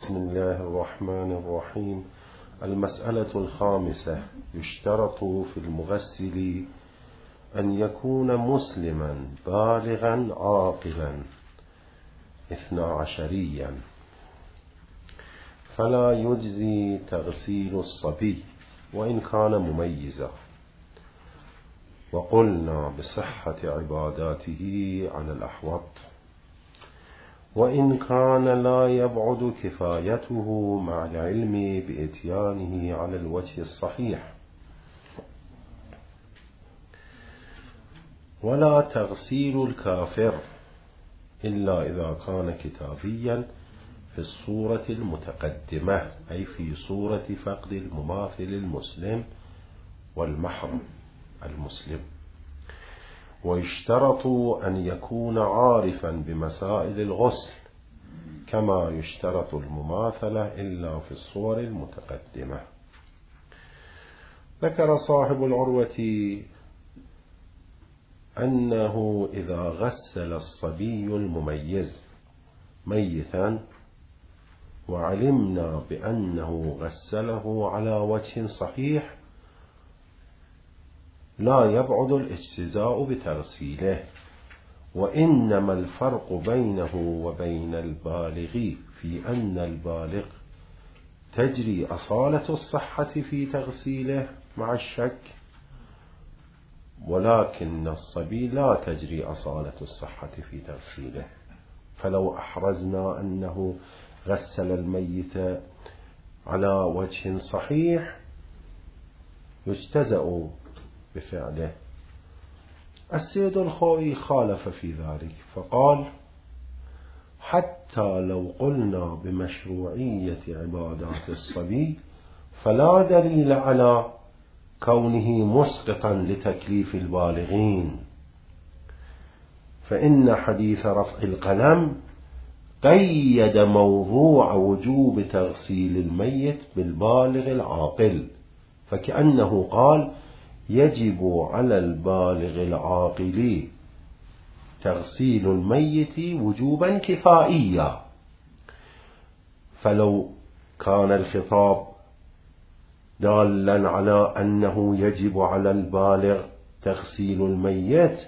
بسم الله الرحمن الرحيم. المسألة الخامسة: يشترط في المغسل أن يكون مسلما بالغا عاقلا 12، فلا يجزي تغسيل الصبي وإن كان مميزا، وقلنا بصحة عباداته على الأحوط، وإن كان لا يبعد كفايته مع العلم بإتيانه على الوجه الصحيح. ولا تغسيل الكافر إلا إذا كان كتابيا في الصورة المتقدمة، أي في صورة فقد المماثل المسلم والمحرم المسلم. ويشترط أن يكون عارفا بمسائل الغسل كما يشترط المماثلة إلا في الصور المتقدمة. ذكر صاحب العروة أنه إذا غسل الصبي المميز ميتا وعلمنا بأنه غسله على وجه صحيح لا يبعد الاجتزاء بتغسيله، وإنما الفرق بينه وبين البالغ في أن البالغ تجري أصالة الصحة في تغسيله مع الشك، ولكن الصبي لا تجري أصالة الصحة في تغسيله. فلو أحرزنا أنه غسل الميت على وجه صحيح يجتزأ بفعله. السيد الخوئي خالف في ذلك فقال: حتى لو قلنا بمشروعية عبادات الصبي فلا دليل على كونه مسقطا لتكليف البالغين، فإن حديث رفع القلم قيد موضوع وجوب تغسيل الميت بالبالغ العاقل، فكأنه قال: يجب على البالغ العاقل تغسيل الميت وجوبا كفائيا. فلو كان الخطاب دالا على أنه يجب على البالغ تغسيل الميت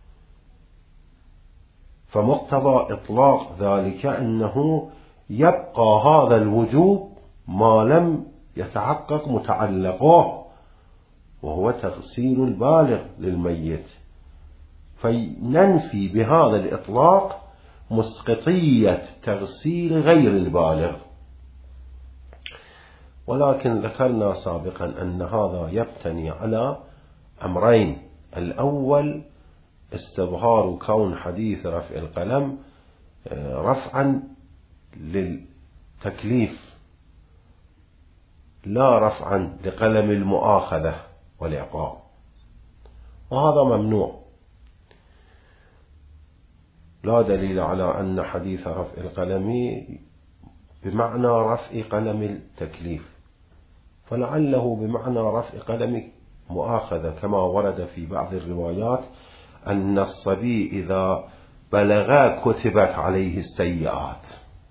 فمقتضى إطلاق ذلك أنه يبقى هذا الوجوب ما لم يتحقق متعلقه، وهو تغسيل البالغ للميت، فننفي بهذا الإطلاق مسقطية تغسيل غير البالغ. ولكن ذكرنا سابقا أن هذا يبتني على أمرين: الأول استظهار كون حديث رفع القلم رفعا للتكليف لا رفعا لقلم المؤاخذة والعقاب، وهذا ممنوع. لا دليل على أن حديث رفع القلم بمعنى رفع قلم التكليف، فلعله بمعنى رفع قلم مؤاخذة، كما ورد في بعض الروايات أن الصبي إذا بلغ كتبت عليه السيئات،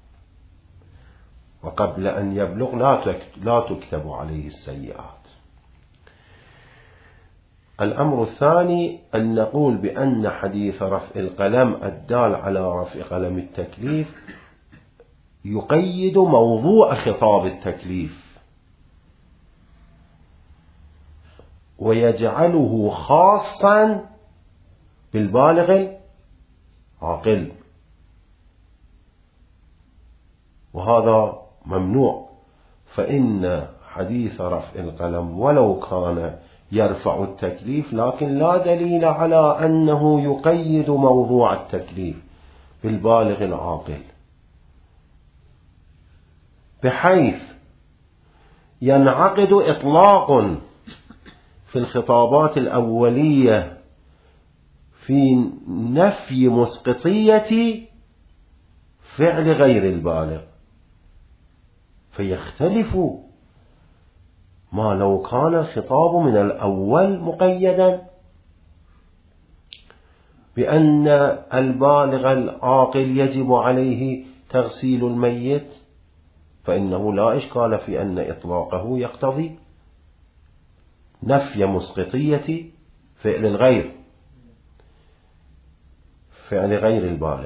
وقبل أن يبلغ لا تكتب عليه السيئات. الأمر الثاني أن نقول بأن حديث رفع القلم الدال على رفع قلم التكليف يقيد موضوع خطاب التكليف ويجعله خاصا بالبالغ العاقل، وهذا ممنوع. فإن حديث رفع القلم ولو كان يرفع التكليف لكن لا دليل على أنه يقيد موضوع التكليف بالبالغ العاقل، بحيث ينعقد إطلاق في الخطابات الأولية في نفي مسقطية فعل غير البالغ، فيختلف ما لو كان الخطاب من الأول مقيدا بأن البالغ العاقل يجب عليه تغسيل الميت، فإنه لا إشكال في أن إطلاقه يقتضي نفي مسقطية فعل الغير، فعل غير البالغ.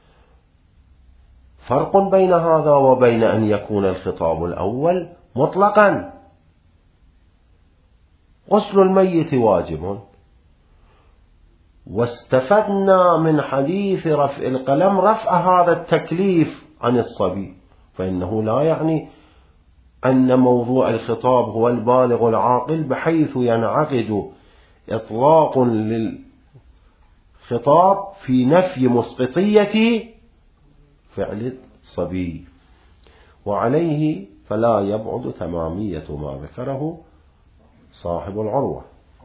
فرق بين هذا وبين أن يكون الخطاب الأول مطلقا: غسل الميت واجب، واستفدنا من حديث رفع القلم رفع هذا التكليف عن الصبي، فإنه لا يعني أن موضوع الخطاب هو البالغ العاقل بحيث ينعقد إطلاق للخطاب في نفي مسقطية فعل الصبي. وعليه فلا يبعد تمامية ما ذكره صاحب العروة.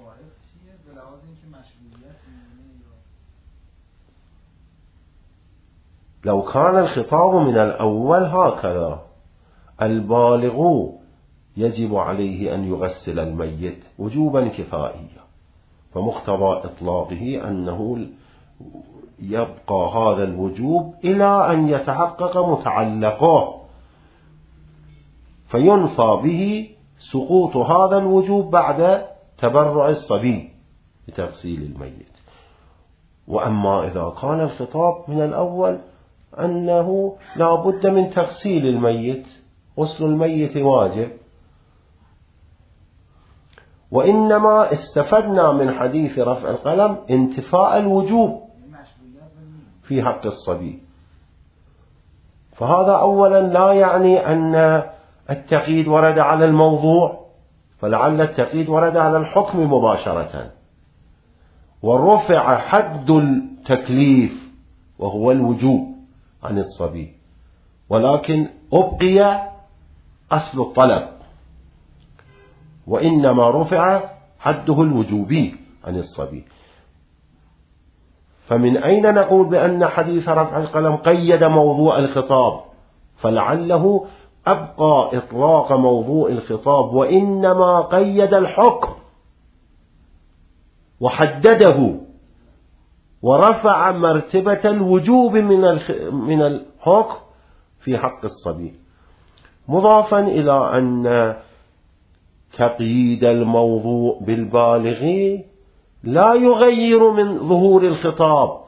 لو كان الخطاب من الأول هكذا: البالغ يجب عليه أن يغسل الميت وجوبا كفائيا، فمقتضى إطلاقه أنه يبقى هذا الوجوب إلى أن يتحقق متعلقه، فينفى به سقوط هذا الوجوب بعد تبرع الصبي بتغسيل الميت. وأما إذا كان الخطاب من الأول أنه لا بد من تغسيل الميت، غسل الميت واجب، وإنما استفدنا من حديث رفع القلم انتفاء الوجوب في حق الصبي، فهذا أولا لا يعني أن التقييد ورد على الموضوع، فلعل التقييد ورد على الحكم مباشرة، ورفع حد التكليف وهو الوجوب عن الصبي، ولكن أبقي أصل الطلب، وإنما رفع حده الوجوبي عن الصبي. فمن أين نقول بأن حديث رفع القلم قيد موضوع الخطاب؟ فلعله أبقى إطلاق موضوع الخطاب، وإنما قيد الحكم وحدده ورفع مرتبة الوجوب من الحكم في حق الصبي، مضافا إلى أن تقييد الموضوع بالبالغ لا يغير من ظهور الخطاب،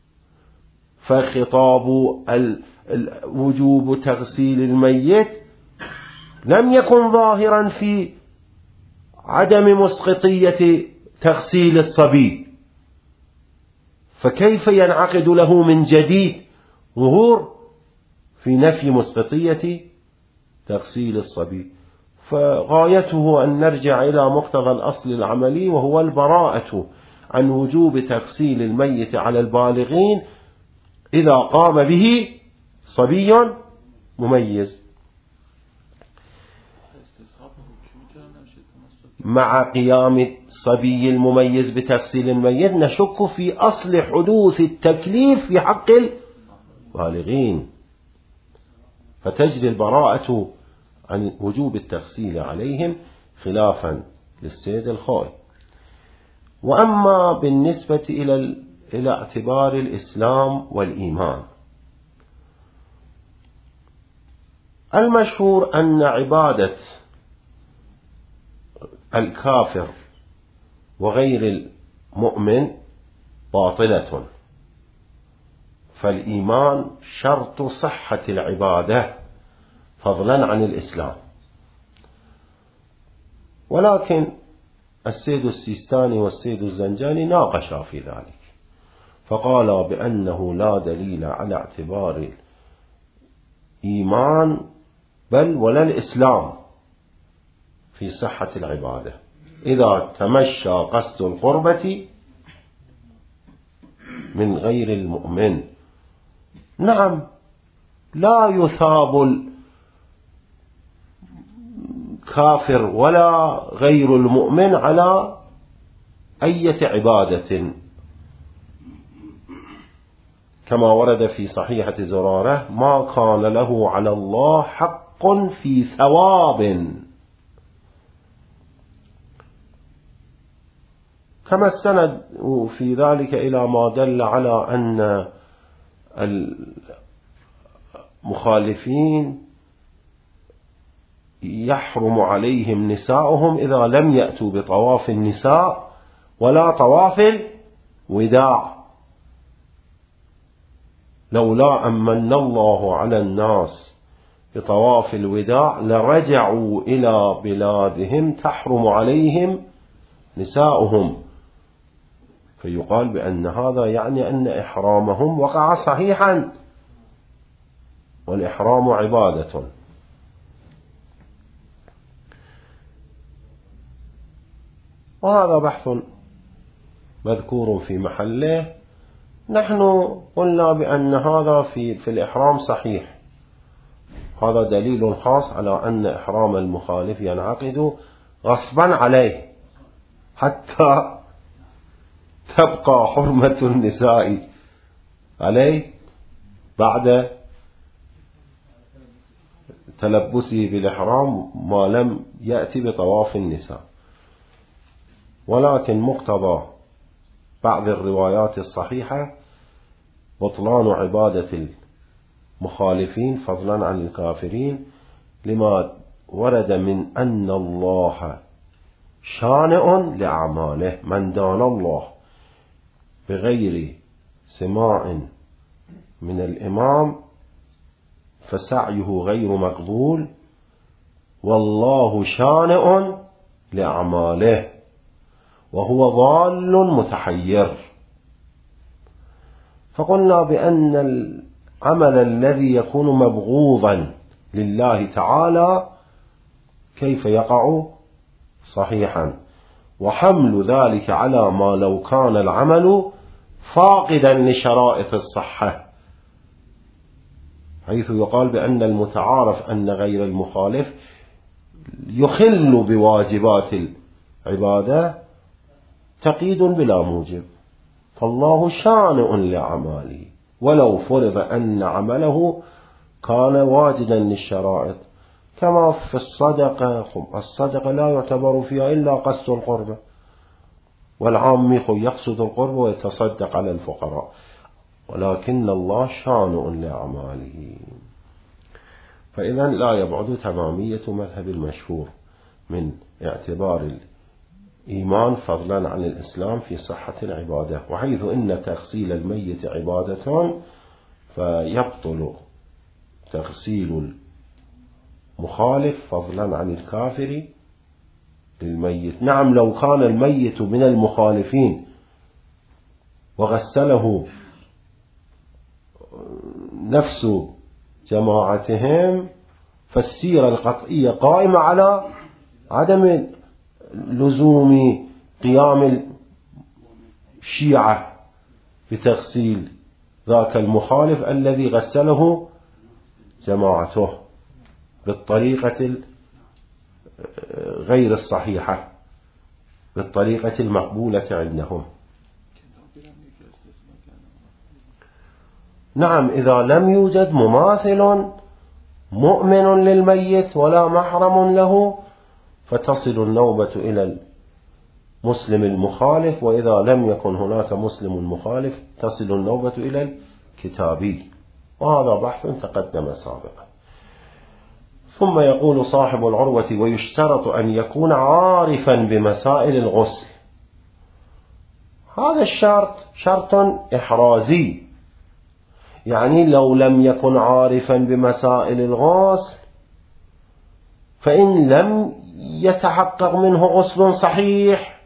فخطاب وجوب تغسيل الميت لم يكن ظاهرا في عدم مسقطية تغسيل الصبي، فكيف ينعقد له من جديد ظهور في نفي مسقطية تغسيل الصبي؟ فغايته أن نرجع إلى مقتضى الأصل العملي، وهو البراءة عن وجوب تغسيل الميت على البالغين إذا قام به صبي مميز. مع قيام الصبي المميز بتغسيل الميت نشك في أصل حدوث التكليف في حق البالغين، فتجري البراءة عن وجوب التغسيل عليهم خلافا للسيد الخوئي. وأما بالنسبة إلى اعتبار الإسلام والإيمان، المشهور أن عبادة الكافر وغير المؤمن باطلة، فالإيمان شرط صحة العبادة فضلا عن الإسلام. ولكن السيد السيستاني والسيد الزنجاني ناقشا في ذلك، فقالا بأنه لا دليل على اعتبار الإيمان بل ولا الإسلام في صحة العبادة إذا تمشى قصد القربة من غير المؤمن. نعم، لا يثاب الكافر ولا غير المؤمن على أي عبادة، كما ورد في صحيحة زرارة: ما كان له على الله حق في ثواب، كما السند في ذلك إلى ما دل على أن المخالفين يحرم عليهم نساؤهم إذا لم يأتوا بطواف النساء ولا طواف الوداع. لولا أمن الله على الناس بطواف الوداع لرجعوا إلى بلادهم تحرم عليهم نساؤهم. فيقال بأن هذا يعني أن إحرامهم وقع صحيحا، والإحرام عبادة. وهذا بحث مذكور في محله. نحن قلنا بأن هذا في الإحرام صحيح. هذا دليل خاص على أن إحرام المخالف ينعقد غصبا عليه حتى تبقى حرمة النساء عليه بعد تلبسه بالإحرام ما لم يأتي بطواف النساء. ولكن مقتضى بعض الروايات الصحيحة بطلان عبادة المخالفين فضلا عن الكافرين، لما ورد من أن الله شانئ لأعماله. من دان الله بغير سماع من الإمام فسعيه غير مقبول، والله شانئ لأعماله وهو ضال متحير. فقلنا بأن العمل الذي يكون مبغوضا لله تعالى كيف يقع صحيحا، وحمل ذلك على ما لو كان العمل فاقدا لشرائط الصحة، حيث يقال بأن المتعارف أن غير المخالف يخل بواجبات العبادة تقييد بلا موجب، فالله شانئ لعماله ولو فرض أن عمله كان واجدا للشرائط. كما في الصدقة لا يعتبر فيها إلا قصد القربة، والعام يقصد القربة ويتصدق على الفقراء، ولكن الله شانئ لأعماله. فإذا لا يبعد تمامية مذهب المشهور من اعتبار الإيمان فضلا عن الإسلام في صحة العبادة، وحيث إن تغسيل الميت عبادة فيبطل تغسيل المخالف فضلا عن الكافر للميت. نعم، لو كان الميت من المخالفين وغسله نفس جماعتهم فالسيرة القطعية قائمة على عدم لزوم قيام الشيعة بتغسيل ذاك المخالف الذي غسله جماعته بالطريقة غير الصحيحة، بالطريقة المقبولة عندهم. نعم، إذا لم يوجد مماثل مؤمن للميت ولا محرم له فتصل النوبة إلى المسلم المخالف، وإذا لم يكن هناك مسلم مخالف تصل النوبة إلى الكتابي، وهذا بحث تقدم سابقا. ثم يقول صاحب العروة: ويشترط أن يكون عارفا بمسائل الغسل. هذا الشرط شرط إحرازي، يعني لو لم يكن عارفا بمسائل الغسل فإن لم يتحقق منه غسل صحيح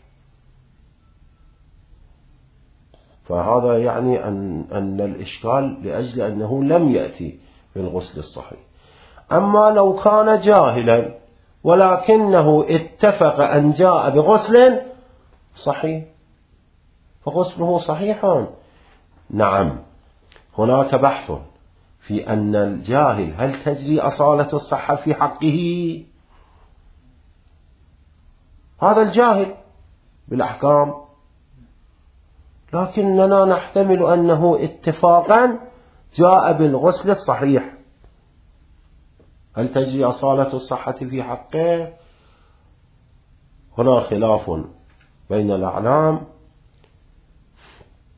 فهذا يعني أن الإشكال لأجل أنه لم يأتي بالغسل الصحيح. أما لو كان جاهلا ولكنه اتفق أن جاء بغسل صحيح فغسله صحيح. نعم، هناك بحث في أن الجاهل هل تجري أصالة الصحة في حقه؟ هذا الجاهل بالأحكام، لكننا نحتمل أنه اتفاقا جاء بالغسل الصحيح، هل تجري أصالة الصحة في حقه؟ هنا خلاف بين الأعلام،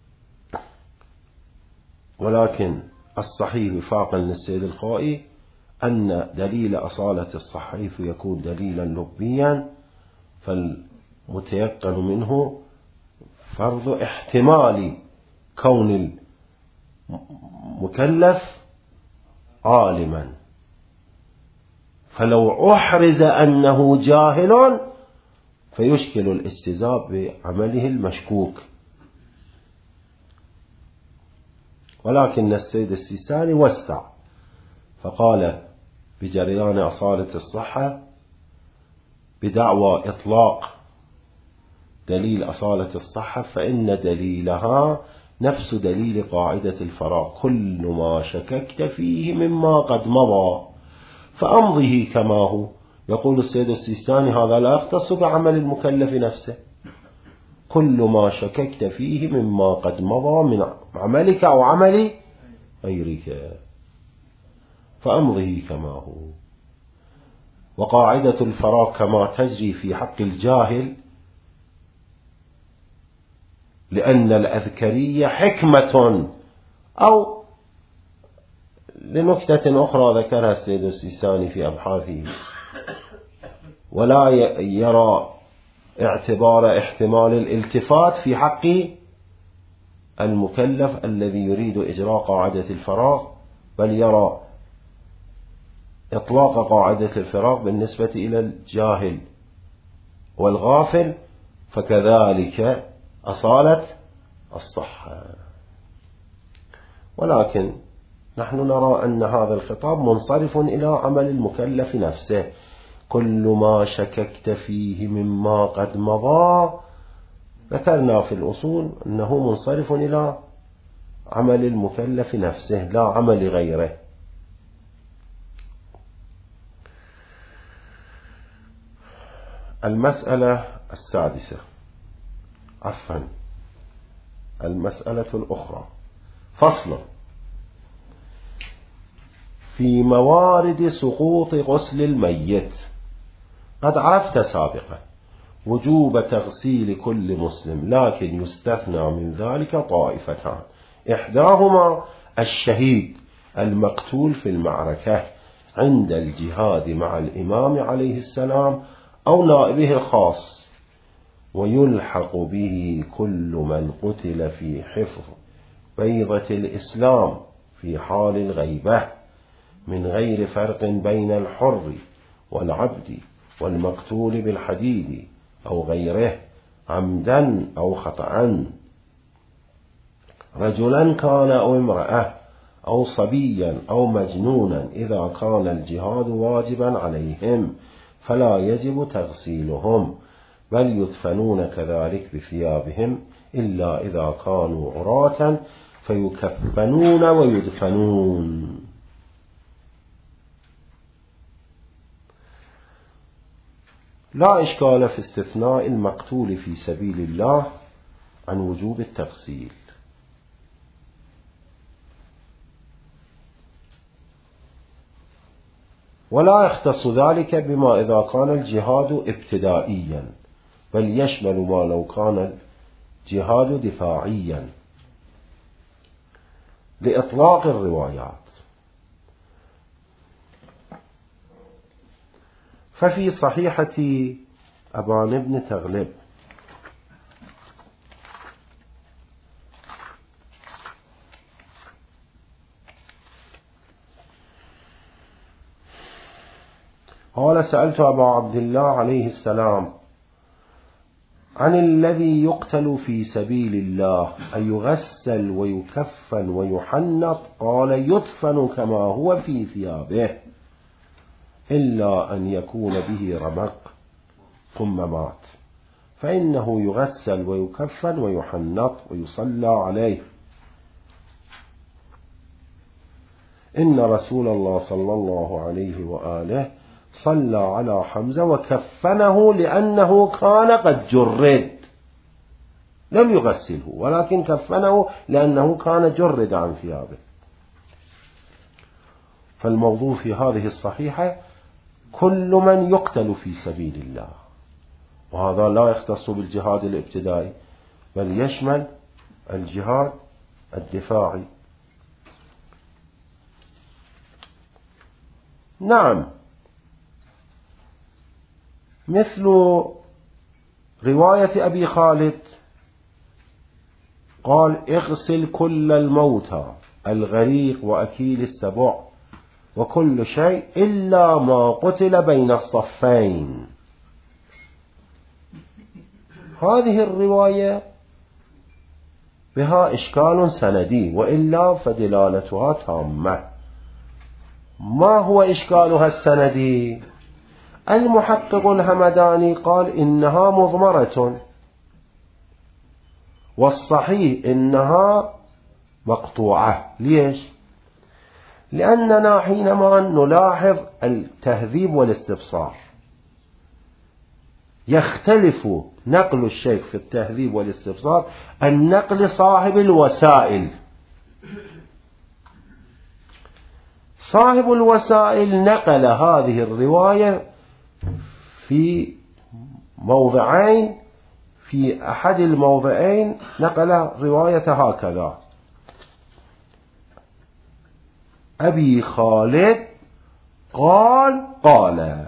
ولكن الصحيح وفاقا للسيد الخوئي أن دليل أصالة الصحة حيث يكون دليلا لبيا فالمتيقن منه فرض احتمال كون المكلف عالما، فلو أحرز أنه جاهل فيشكل الاستجاب بعمله المشكوك. ولكن السيد السيستاني وسع فقال بجريان أصالة الصحة بدعوى إطلاق دليل أصالة الصحة فإن دليلها نفس دليل قاعدة الفراغ، كل ما شككت فيه مما قد مضى فأمضه كما هو. يقول السيد السيستاني هذا لا يختص بعمل المكلف نفسه، كل ما شككت فيه مما قد مضى من عملك أو عمل غيرك فأمضه كما هو. وقاعدة الفراغ كما تجري في حق الجاهل، لأن الأذكرية حكمة، أو لنكتة أخرى ذكرها السيد السيستاني في أبحاثه، ولا يرى اعتبار احتمال الالتفات في حق المكلف الذي يريد إجراء قاعدة الفراغ، بل يرى إطلاق قاعدة الفراغ بالنسبة إلى الجاهل والغافل، فكذلك أصالة الصحة. ولكن نحن نرى أن هذا الخطاب منصرف إلى عمل المكلف نفسه، كل ما شككت فيه مما قد مضى ذكرنا في الأصول أنه منصرف إلى عمل المكلف نفسه لا عمل غيره. المسألة السادسة، المسألة الأخرى، فصل في موارد سقوط غسل الميت. قد عرفت سابقا وجوب تغسيل كل مسلم، لكن يستثنى من ذلك طائفتان، إحداهما الشهيد المقتول في المعركة عند الجهاد مع الإمام عليه السلام أو نائبه الخاص، ويلحق به كل من قتل في حفظ بيضة الإسلام في حال الغيبة من غير فرق بين الحر والعبد والمقتول بالحديد أو غيره عمدا أو خطأ، رجلا كان أو امرأة أو صبيا أو مجنونا، إذا كان الجهاد واجبا عليهم فلا يجب تغسيلهم، بل يدفنون كذلك بثيابهم، إلا إذا كانوا عراة فيكفنون ويدفنون. لا إشكال في استثناء المقتول في سبيل الله عن وجوب التغسيل، ولا يختص ذلك بما إذا كان الجهاد ابتدائيا، بل يشمل ما لو كان الجهاد دفاعيا لإطلاق الروايات. ففي صحيحة أبان بن تغلب قال: سألت أبا عبد الله عليه السلام عن الذي يقتل في سبيل الله أيغسل ويكفن ويحنط؟ قال: يدفن كما هو في ثيابه، إلا أن يكون به رمق ثم مات، فإنه يغسل ويكفن ويحنط ويصلى عليه. إن رسول الله صلى الله عليه وآله صلى على حمزة وكفنه لأنه كان قد جرد، لم يغسله ولكن كفنه لأنه كان جرد عن ثيابه. فالموضوع في هذه الصحيحة كل من يقتل في سبيل الله، وهذا لا يختص بالجهاد الابتدائي بل يشمل الجهاد الدفاعي. نعم، مثل رواية أبي خالد قال اغسل كل الموتى الغريق وأكيل السبع وكل شيء إلا ما قتل بين الصفين. هذه الرواية بها إشكال سندي، وإلا فدلالتها تامة. ما هو إشكالها السندي؟ المحقق الهمداني قال إنها مضمرة، والصحيح إنها مقطوعة. ليش؟ لأننا حينما نلاحظ التهذيب والاستبصار يختلف نقل الشيخ في التهذيب والاستبصار عن نقل صاحب الوسائل. صاحب الوسائل نقل هذه الرواية في موضعين، في أحد الموضعين نقل رواية هكذا: أبي خالد قال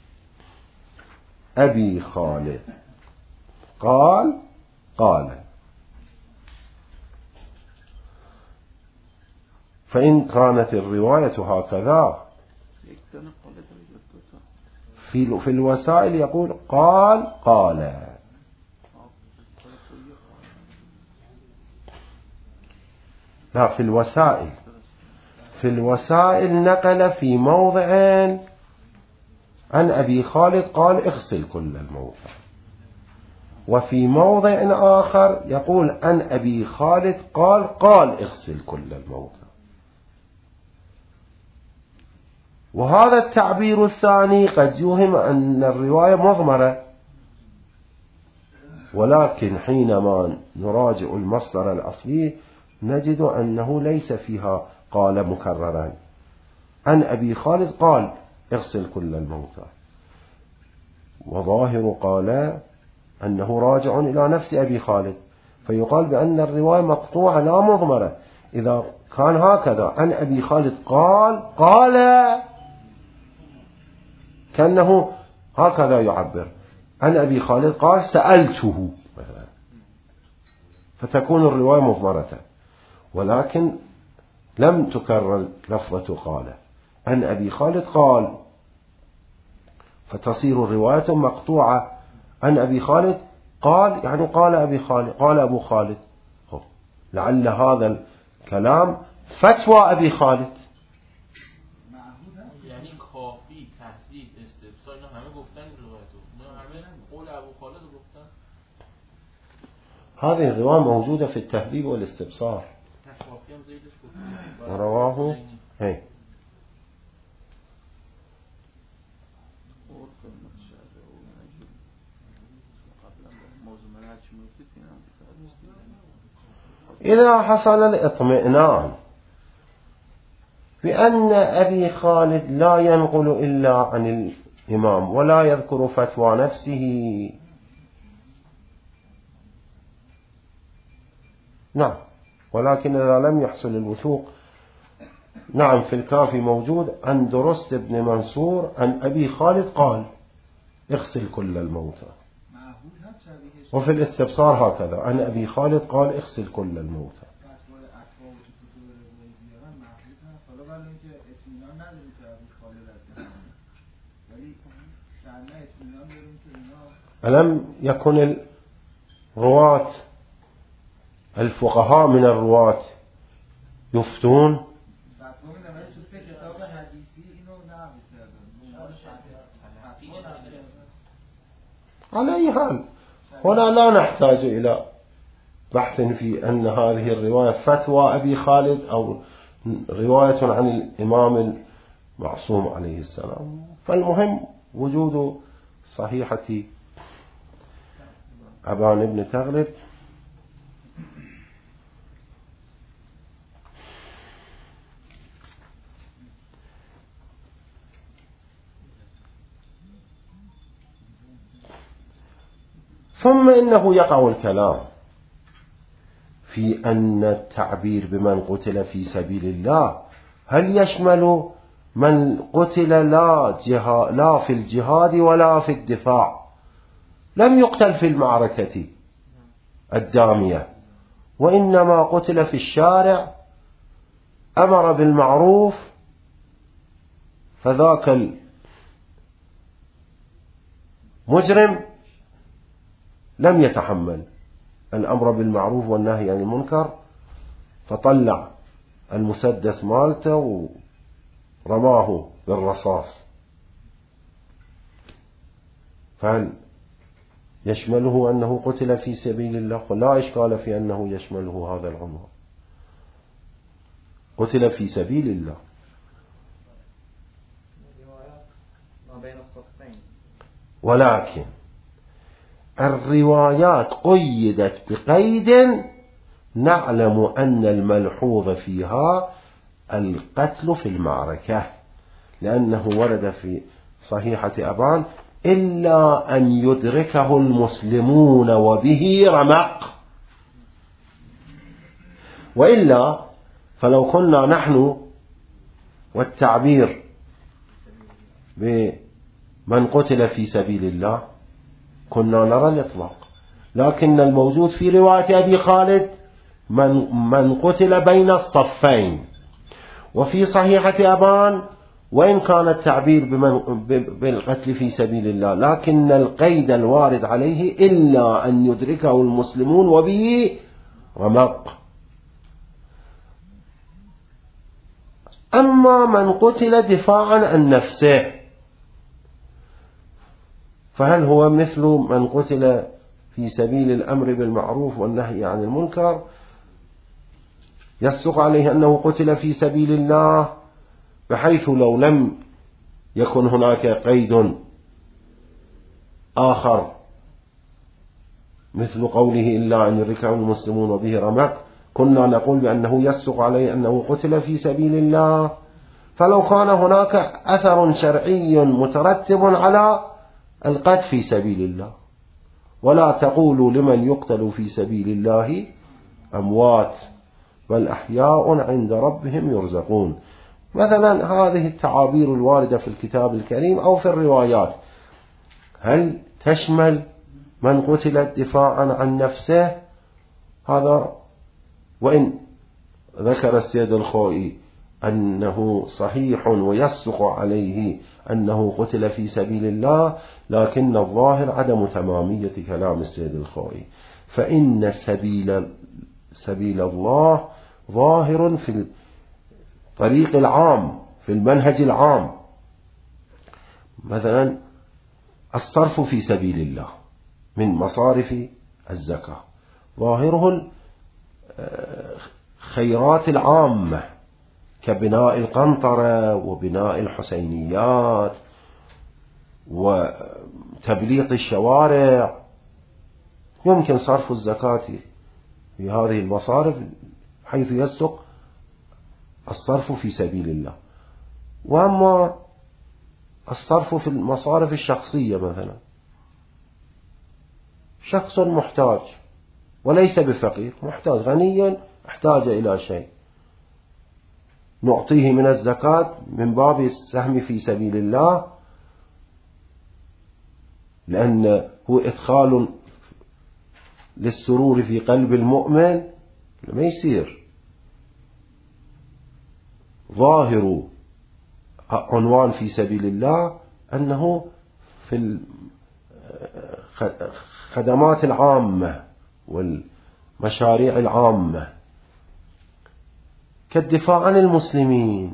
أبي خالد قال. فإن كانت الرواية هكذا في الوسائل يقول قال. لا، في الوسائل نقل في موضعين عن أبي خالد قال اغسل كل الموتى، وفي موضع آخر يقول عن أبي خالد قال اغسل كل الموتى. وهذا التعبير الثاني قد يوهم أن الرواية مضمرة، ولكن حينما نراجع المصدر الأصلي نجد أنه ليس فيها قال مكررا. عن أبي خالد قال اغسل كل الموتى، وظاهر قال أنه راجع إلى نفس أبي خالد، فيقال بأن الرواية مقطوعة لا مضمرة. إذا كان هكذا عن أبي خالد قال كأنه هكذا يعبر عن أبي خالد قال سألته مثلا، فتكون الرواية مضمرة. ولكن لم تكرر لفظة قال عن أبي خالد قال، فتصير الرواية مقطوعة. عن أبي خالد قال يعني قال أبي خالد، قال أبو خالد. لعل هذا الكلام فتوى أبي خالد. يعني کافی تهذیب استفسار اینا همه گفتن روایتو، اینا همه قول ابو خالد گفتن. هذه الرواية موجودة في التهذيب والاستبصار. ورواه هي إذا حصل الاطمئنان بأن أبي خالد لا ينقل إلا عن الإمام ولا يذكر فتوى نفسه، نعم. ولكن إذا لم يحصل الوثوق، نعم، في الكافي موجود عن درست بن منصور عن أبي خالد قال اغسل كل الموتى، وفي الاستبصار هكذا عن أبي خالد قال اغسل كل الموتى. ألم يكن الرواة الفقهاء من الرواة يفتون؟ على أي حال هنا لا نحتاج إلى بحث في أن هذه الرواية فتوى أبي خالد أو رواية عن الإمام المعصوم عليه السلام. فالمهم وجود صحيحة أبان بن تغلب. ثم إنه يقع الكلام في أن التعبير بمن قتل في سبيل الله هل يشمل من قتل لا في الجهاد ولا في الدفاع، لم يقتل في المعركة الدامية، وإنما قتل في الشارع، أمر بالمعروف، فذاك المجرم لم يتحمل الأمر بالمعروف والنهي عن المنكر، فطلع المسدس مالته ورماه بالرصاص. فهل يشمله أنه قتل في سبيل الله؟ لا إشكال في أنه يشمله هذا العنوان، قتل في سبيل الله. ولكن الروايات قيدت بقيد نعلم أن الملحوظ فيها القتل في المعركة، لأنه ورد في صحيحة أبان: إلا أن يدركه المسلمون وبه رمق. وإلا فلو كنا نحن والتعبير بمن قتل في سبيل الله كنا نرى الإطلاق، لكن الموجود في رواية أبي خالد من قتل بين الصفين. وفي صحيحة أبان وإن كان التعبير بالقتل في سبيل الله، لكن القيد الوارد عليه إلا أن يدركه المسلمون وبه رمق. أما من قتل دفاعا عن نفسه فهل هو مثل من قتل في سبيل الأمر بالمعروف والنهي عن المنكر؟ يصدق عليه أنه قتل في سبيل الله، بحيث لو لم يكن هناك قيد آخر مثل قوله إلا أن يدركه المسلمون وبه رمق، كنا نقول بأنه يصدق عليه أنه قتل في سبيل الله. فلو كان هناك أثر شرعي مترتب على القتل في سبيل الله، ولا تقولوا لمن يقتل في سبيل الله أموات بل أحياء عند ربهم يرزقون. مثلا هذه التعابير الواردة في الكتاب الكريم أو في الروايات هل تشمل من قتل دفاعا عن نفسه؟ هذا وإن ذكر السيد الخوئي أنه صحيح ويصدق عليه أنه قتل في سبيل الله، لكن الظاهر عدم تمامية كلام السيد الخوئي، فإن سبيل الله ظاهر في الطريق العام، في المنهج العام. مثلا الصرف في سبيل الله من مصارف الزكاة ظاهره الخيرات العامة كبناء القنطرة وبناء الحسينيات وتبليط الشوارع، يمكن صرف الزكاة في هذه المصارف حيث يصدق الصرف في سبيل الله. وأما الصرف في المصارف الشخصية، مثلا شخص محتاج وليس بفقير، محتاج غني احتاج إلى شيء، نعطيه من الزكاة من باب السهم في سبيل الله، لأنه إدخال للسرور في قلب المؤمن ما يصير. ظاهر عنوان في سبيل الله أنه في الخدمات العامة والمشاريع العامة كالدفاع عن المسلمين.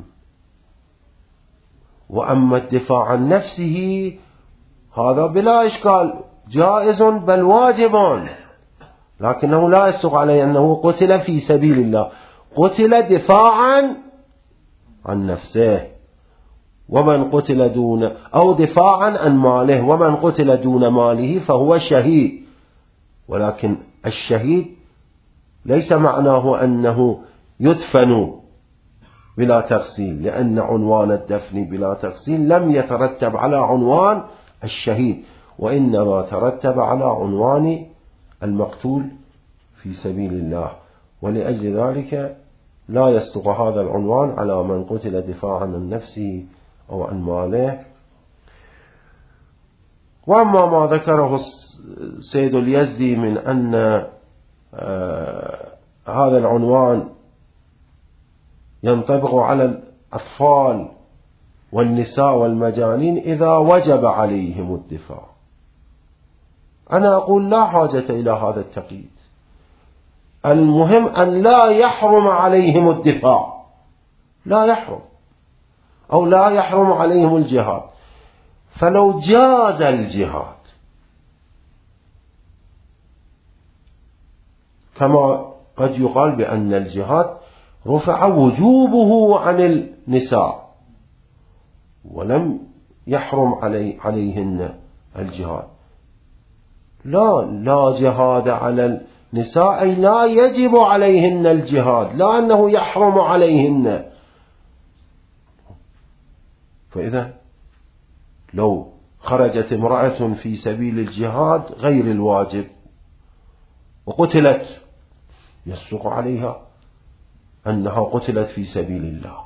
وأما الدفاع عن نفسه هذا بلا إشكال جائز بل واجب، لكنه لا يصدق عليه أنه قتل في سبيل الله، قتل دفاعا عن نفسه. ومن قتل دون أو دفاعا عن ماله، ومن قتل دون ماله فهو شهيد. ولكن الشهيد ليس معناه أنه يدفن بلا تغسيل، لأن عنوان الدفن بلا تغسيل لم يترتب على عنوان الشهيد، وإنما ترتب على عنوان المقتول في سبيل الله. ولأجل ذلك لا يصدق هذا العنوان على من قتل دفاعا عن نفسه أو عن ماله. وأما ما ذكره السيد اليزدي من أن هذا العنوان ينطبق على الأطفال والنساء والمجانين إذا وجب عليهم الدفاع، أنا أقول لا حاجة إلى هذا التقييد، المهم أن لا يحرم عليهم الدفاع، لا يحرم، أو لا يحرم عليهم الجهاد. فلو جاز الجهاد كما قد يقال بأن الجهاد رفع وجوبه عن النساء ولم يحرم عليهن الجهاد، لا جهاد على النساء، أي لا يجب عليهن الجهاد، لا أنه يحرم عليهن. فإذا لو خرجت امرأة في سبيل الجهاد غير الواجب وقتلت، يصدق عليها أنها قتلت في سبيل الله،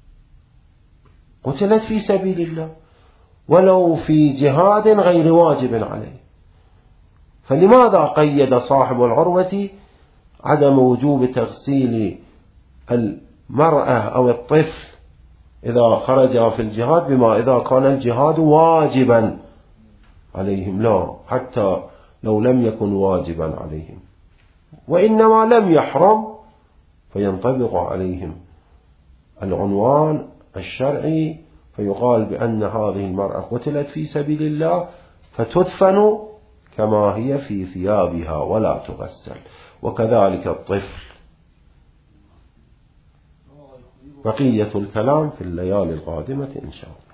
قتلت في سبيل الله ولو في جهاد غير واجب عليه. فلماذا قيد صاحب العروة عدم وجوب تغسيل المرأة أو الطفل إذا خرج في الجهاد بما إذا كان الجهاد واجبا عليهم؟ لا، حتى لو لم يكن واجبا عليهم وإنما لم يحرم فينطبق عليهم العنوان الشرعي، فيقال بأن هذه المرأة قتلت في سبيل الله فتدفن كما هي في ثيابها ولا تغسل، وكذلك الطفل. بقية الكلام في الليالي القادمة إن شاء الله.